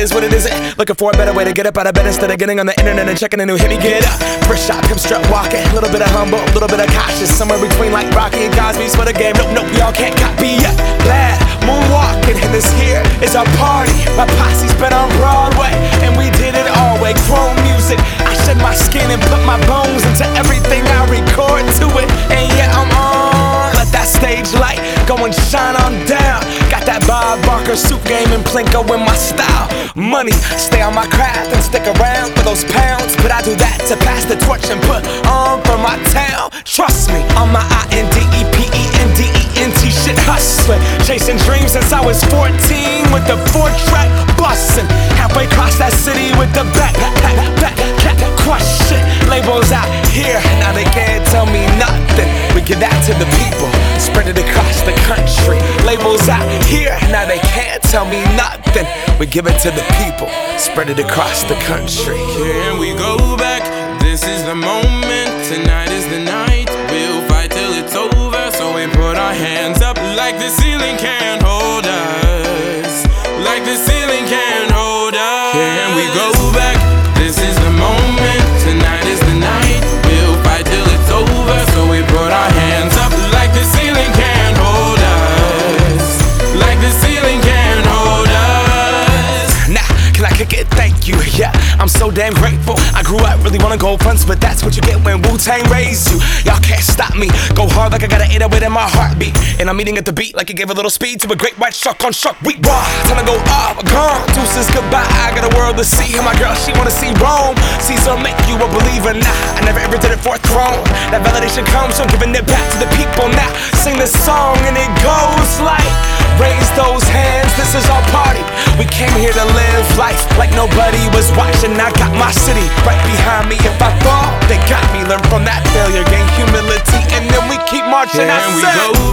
is what it isn't. Looking for a better way to get up out of bed instead of getting on the internet and checking a new hit. Me get up, first shot, come strut walking. A little bit of humble, a little bit of cautious. Somewhere between like Rocky and Cosby's for the game. Nope, y'all can't copy yet. Glad moonwalking, and this here is our party. My posse's been on Broadway, and we did it all way. Chrome music, I shed my skin and put my bones into everything I record to it. And yeah, I'm on. Let that stage light go and shine on down. Got that Bob Barker suit game and Plinko in my style. Money, stay on my craft and stick around for those pounds. But I do that to pass the torch and put on for my town. Trust me, on my INDEPENDENT shit hustling. Chasing dreams since I was 14 with the 4-track bustin'. Halfway across that city with the back question. Labels out here, now they can't tell me nothing. We give that to the people, spread it across the country. Labels out here, now they can't tell me nothing. We give it to the people, spread it across the country. Can we go back? This is the moment, tonight is the night. We'll fight till it's over, so we put our hands up like the ceiling can't hold us. Like the ceiling can't hold us. Can we go back? This is the moment, tonight is the night. We'll fight till it's over, so we put our hands up like the ceiling can't hold us. Like the ceiling can't hold us. Nah, can I kick it? Thank you, yeah, I'm so damn grateful. I grew up really wanna go fronts, but that's what you get when Wu-Tang raised you. Y'all can't stop me, go hard like I got an 808 in my heartbeat. And I'm eating at the beat like it gave a little speed to a great white shark on Shark Week. Raw, time to go off, gone, deuces goodbye. I got a world to see, and my girl, she wanna see Rome. Caesar make you a believer, nah, I never ever did it for a throne. That validation comes from giving it back to the people. Now, sing this song and it goes like, raise those hands, this is our party. We came here to live life like nobody was watching. I got my city right behind me. If I fall, they got me. Learn from that failure, gain humility, and then we keep marching. Can we go